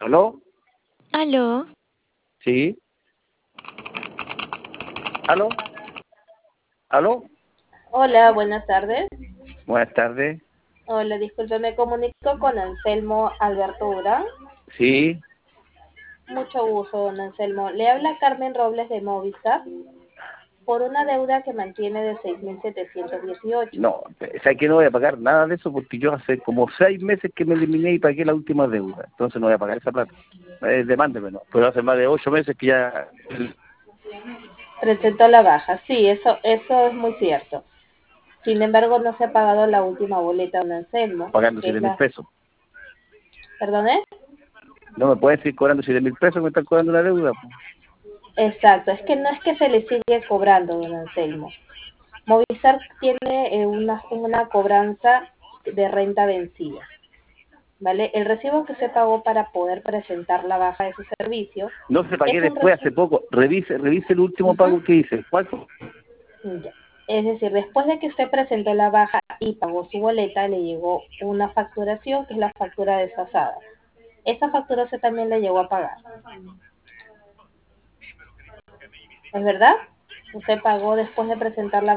¿Aló? Aló, Sí. ¿Aló? ¿Aló? Hola, buenas tardes. Buenas tardes. Hola, disculpe, me comunico con Anselmo Alberto Urán. Sí. Mucho gusto, don Anselmo. Le habla Carmen Robles de Movistar por una deuda que mantiene de 6.718. No, ¿sabes que no voy a pagar nada de eso? Porque yo hace como 6 meses que me eliminé y pagué la última deuda. Entonces no voy a pagar esa plata. Demándeme, ¿no? Pero hace más de 8 meses que ya... Presentó la baja. Sí, eso es muy cierto. Sin embargo, no se ha pagado la última boleta, don Anselmo, Pagando que es 7.000 la... pesos. ¿Perdone? No me pueden seguir cobrando 7.000 pesos que me están cobrando la deuda, po. Exacto, es que no es que se le sigue cobrando, don Anselmo. Movistar tiene una cobranza de renta vencida. ¿Vale? El recibo que se pagó para poder presentar la baja de su servicio No se pagué es un después, hace recibo. poco. Revise el último pago que hice. ¿Cuál fue? Ya. Es decir, después de que usted presentó la baja y pagó su boleta, le llegó una facturación que es la factura desfasada. Esa factura usted también le llegó a pagar. ¿Es verdad? Usted pagó después de presentar la